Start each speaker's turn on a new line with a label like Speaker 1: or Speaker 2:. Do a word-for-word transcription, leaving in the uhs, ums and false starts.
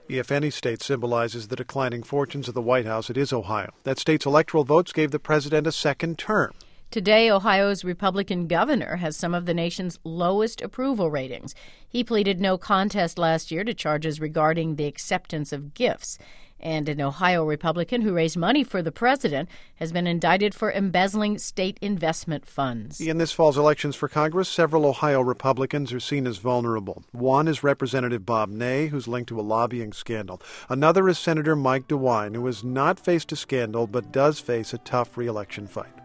Speaker 1: If any state symbolizes the declining fortunes of the White House, it is Ohio. That state's electoral votes gave the president a second term.
Speaker 2: Today, Ohio's Republican governor has some of the nation's lowest approval ratings. He pleaded no contest last year to charges regarding the acceptance of gifts. And an Ohio Republican who raised money for the president has been indicted for embezzling state investment funds.
Speaker 1: In this fall's elections for Congress, several Ohio Republicans are seen as vulnerable. One is Representative Bob Ney, who's linked to a lobbying scandal. Another is Senator Mike DeWine, who has not faced a scandal but does face a tough re-election fight.